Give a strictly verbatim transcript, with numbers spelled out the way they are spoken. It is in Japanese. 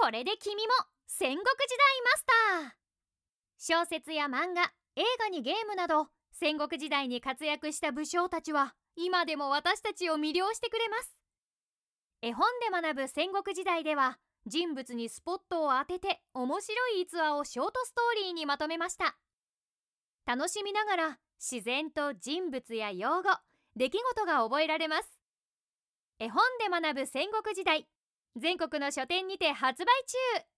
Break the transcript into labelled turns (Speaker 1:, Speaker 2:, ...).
Speaker 1: これで君も戦国時代マスター。小説や漫画、映画にゲームなど戦国時代に活躍した武将たちは今でも私たちを魅了してくれます。絵本で学ぶ戦国時代では人物にスポットを当てて面白い逸話をショートストーリーにまとめました。楽しみながら自然と人物や用語、出来事が覚えられます。絵本で学ぶ戦国時代、全国の書店にて発売中。